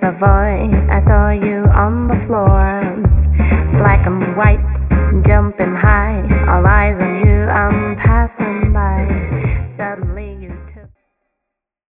voice. I saw you on the floor, black and white